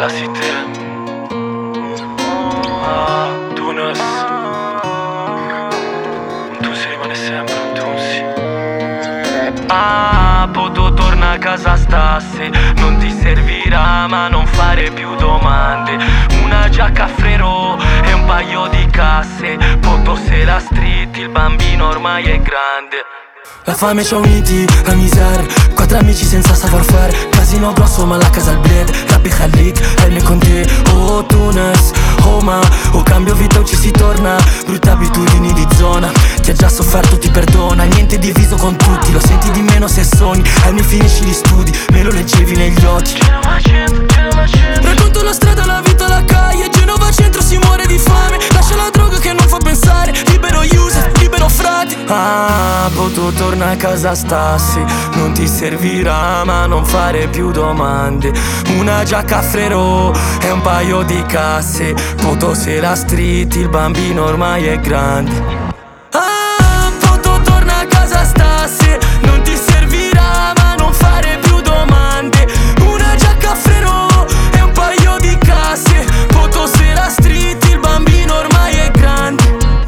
la cité. Tunis. Tu si rimane sempre un Tunsi. Poto torna a casa stassi. Non ti servirà ma non fare più domande. Una giacca a frero e un paio di casse. Poto se la street, il bambino ormai è grande. La fame ci ha uniti, la miseria. Quattro amici senza savoir fare. Casino grosso ma la casa al bled. Rabbi Khalik, Elme con te. Oh Tunis, oh ma o cambio vita o ci si torna. Brutte abitudini di zona. Chi ha già sofferto ti perdona. Niente diviso con tutti, lo senti di meno se sogni. Elme finisci gli studi, me lo leggevi negli occhi. Genova centro. Racconto la strada, la vita, la calle. Genova centro si muore di fame. Lascia la droga che non fa pensare. Libero user, libero frati. Poto torna a casa stassi. Non ti servirà ma non fare più domande. Una giacca a frero e un paio di casse. Poto se la street, il bambino ormai è grande. Poto torna a casa stassi. Non ti servirà ma non fare più domande. Una giacca a frero e un paio di casse. Poto se la street, il bambino ormai è grande.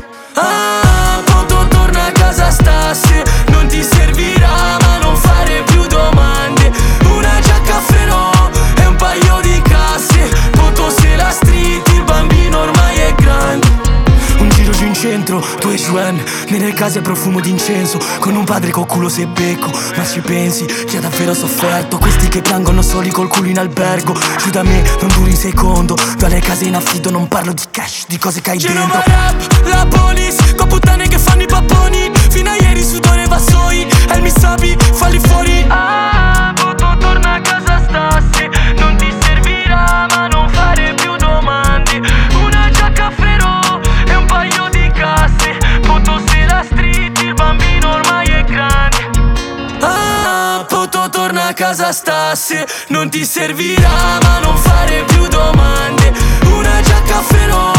Poto torna a casa stassi. Non ti servirà ma non fare più domande. Una giacca a freno e un paio di casse. Poto se la street, il bambino ormai è grande. Un giro giù in centro, tu e Juan, nelle case a profumo d'incenso. Con un padre col culo se becco. Ma ci pensi, chi ha davvero sofferto? Questi che piangono soli col culo in albergo. Giù da me non duri un secondo. Dalle case in affitto non parlo di cash, di cose che hai Genova dentro. rap, La police, con puttane che fanno i papponi. Fino a ieri sudore vassoi. El mi sabi, falli fuori. Poto torna a casa stassi. Non ti servirà ma non fare più domande. Una giacca a frero e un paio di casse. Poto se la street, il bambino ormai è grande. Poto torna a casa stassi. Non ti servirà ma non fare più domande. Una giacca a freno